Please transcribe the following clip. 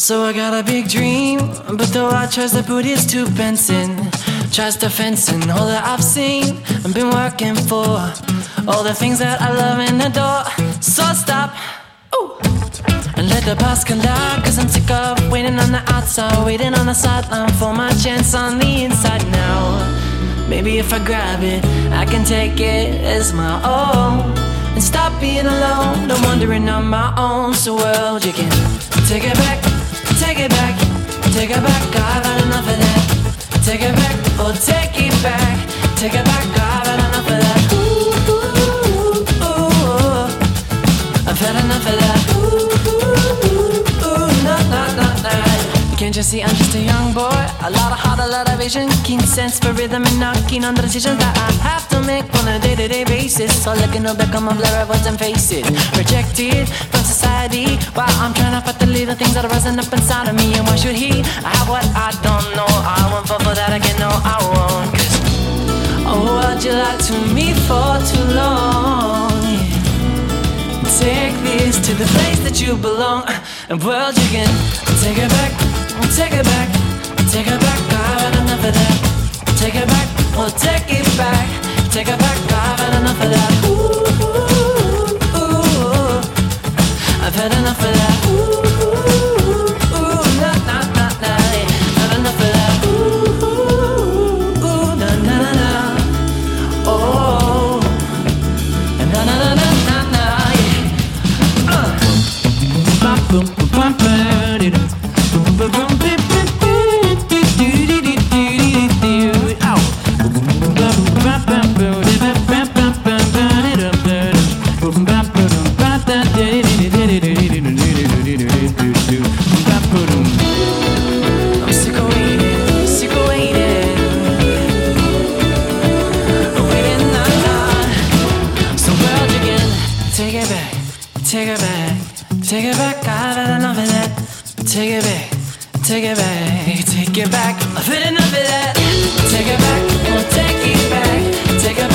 So I got a big dream, but the world tries to put its 2 pence in, tries to fence in all that I've seen and been working for, all the things that I love and adore. So stop, ooh, and let the past collide, cause I'm sick of waiting on the outside, waiting on the sideline for my chance on the inside now. Maybe if I grab it, I can take it as my own and stop being alone, no wandering on my own. So world, you can take it back, take it back, take it back. I've had enough of that. Take it back, oh take it back, take it back. I've had enough of that. Ooh, ooh, ooh. I've had enough of that. Ooh, ooh, ooh. No, no, no, no. Can't you see I'm just a young boy? A lot of heart, a lot of vision, keen sense for rhythm, and not keen on the decisions that I have to make on a day-to-day basis. All looking up back on my blur of words and faces, rejected from society while I'm trying to fight the little things that are rising up inside of me. And why should he have what I don't know? I won't fall for that again, no I won't. Cause oh, how'd you lie to me for too long? Take this to the place that you belong. And world, you can take it back, take it back, take it back. I've had enough of that. Take it back, oh take it back, take it back. I've had enough of that. Ooh, ooh, ooh. I've had enough of that. Ooh, ooh, na na na na. Had enough of that. Ooh, ooh, na na na. Oh, na na na na na na. Boom, boom, boom, boom, boom, boom. Take it back, take it back, I've had enough of that. Take it back, take it back, take it back, I've had enough of that. Take it back, oh take it back, take it back.